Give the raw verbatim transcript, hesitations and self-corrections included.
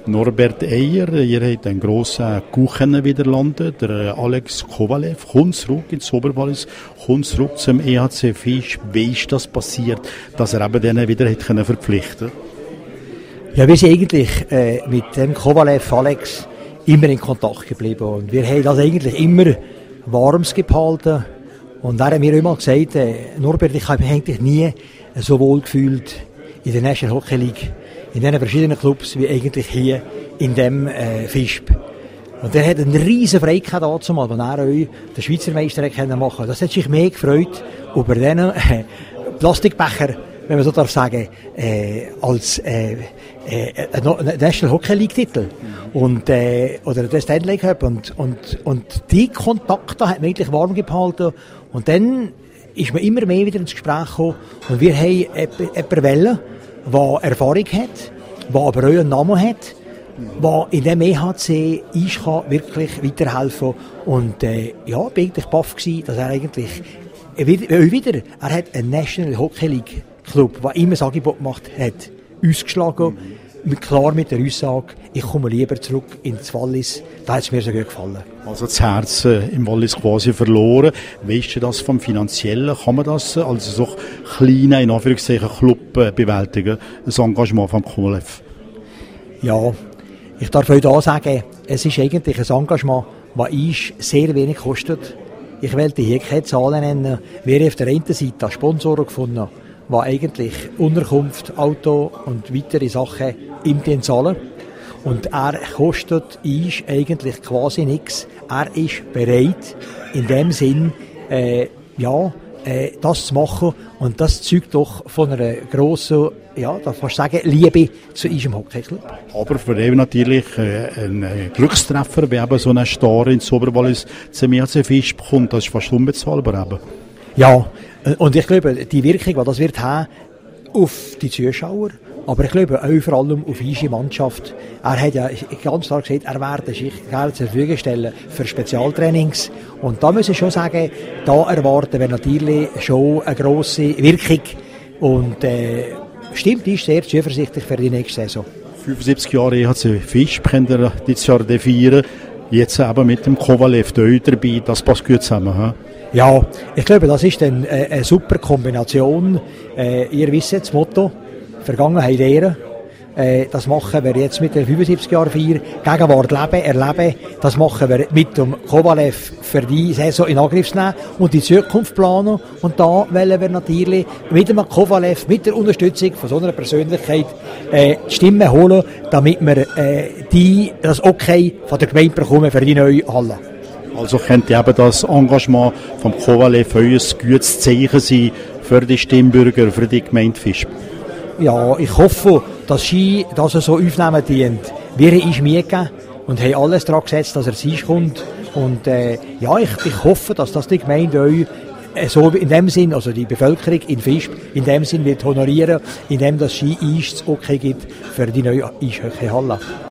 Norbert Eyer, ihr habt einen grossen Kuchen wieder landen. Der Alex Kovalev kommt zurück ins Oberwallis, kommt zurück zum E H C Fisch. Wie ist das passiert, dass er eben denen wieder hat können verpflichten? Ja, wir sind eigentlich äh, mit dem Kovalev Alex immer in Kontakt geblieben und wir haben das eigentlich immer warm gehalten. Und er hat mir immer gesagt, äh, Norbert, ich habe mich eigentlich nie so wohl gefühlt in der National Hockey League, in diesen verschiedenen Clubs, wie eigentlich hier in dem äh, Fischb. Und er hat einen riesen Freude gehabt dazu mal, als er auch den Schweizer Meister machen konnte. Das hat sich mehr gefreut über diesen äh, Plastikbecher, wenn man so darf sagen, äh, als äh, äh, ein National Hockey League Titel. Und, äh, oder den Stanley Cup. Und, und, und die Kontakte hat man eigentlich warm gehalten. Und dann ist man immer mehr wieder ins Gespräch gekommen. Und wir haben jemanden wollen, der Erfahrung hat, der aber auch einen Namen hat, der in dem E H C ist, kann wirklich weiterhelfen. Und äh, ja, bin eigentlich baff gewesen, dass er eigentlich äh, wieder, wieder, er hat einen National Hockey League Club, der immer das Angebot gemacht hat, ausgeschlagen, mhm. klar mit der Aussage, ich komme lieber zurück ins Wallis, da hat es mir so gut gefallen. Also das Herz äh, im Wallis quasi verloren. Wie ist denn das vom Finanziellen? Kann man das äh, als so kleiner, in Anführungszeichen, Club äh, bewältigen, das Engagement vom Kovalev? Ja, ich darf euch da sagen, es ist eigentlich ein Engagement, das uns sehr wenig kostet. Ich will hier keine Zahlen nennen. Wir haben auf der einen Seite Sponsoren gefunden, die eigentlich Unterkunft, Auto und weitere Sachen ihm zahlen. Und er kostet uns eigentlich quasi nichts. Er ist bereit, in dem Sinn, äh, ja, äh, das zu machen. Und das zeugt doch von einer grossen, ja, da kannst du sagen, Liebe zu unserem Hockeyclub. Aber für ihn natürlich äh, ein äh, Glückstreffer, wenn eben so ein Star ins Oberwallis zum E H C Fisch bekommt. Das ist fast unbezahlbar eben. Ja, und ich glaube, die Wirkung, die das wird haben auf die Zuschauer, aber ich glaube auch vor allem auf unsere Mannschaft. Er hat ja ganz klar gesagt, er werde sich gerne zur Verfügung stellen für Spezialtrainings. Und da muss ich schon sagen, da erwarten wir natürlich schon eine grosse Wirkung. Und äh, stimmt, ist sehr zuversichtlich für die nächste Saison. fünfundsiebzig Jahre E H C Fisch könnt ihr dieses Jahr feiern. Jetzt eben mit dem Kovalev dabei, das passt gut zusammen. He? Ja, ich glaube, das ist dann äh, eine super Kombination. Äh, ihr wisst das Motto, Vergangenheit Ehre. Äh, das machen wir jetzt mit der fünfundsiebzig Jahre Feier. Gegenwart leben, erleben. Das machen wir mit dem Kovalev für die Saison in Angriff nehmen und die Zukunft planen. Und da wollen wir natürlich mit dem Kovalev, mit der Unterstützung von so einer Persönlichkeit, äh, die Stimme holen, damit wir äh, die, das Okay von der Gemeinde bekommen für die neue Halle. Also könnte eben das Engagement vom Kovalev ein gutes Zeichen sein für die Stimmbürger, für die Gemeinde Fischb. Ja, ich hoffe, dass sie das so aufnehmen dient. Wir haben uns Mühe gegeben und haben alles daran gesetzt, dass er zu uns kommt. Und äh, ja, ich, ich hoffe, dass das die Gemeinde euch äh, so in dem Sinn, also die Bevölkerung in Fischb, in dem Sinn wird honorieren, indem das sie uns das Okay gibt für die neue Eishockeyhalle.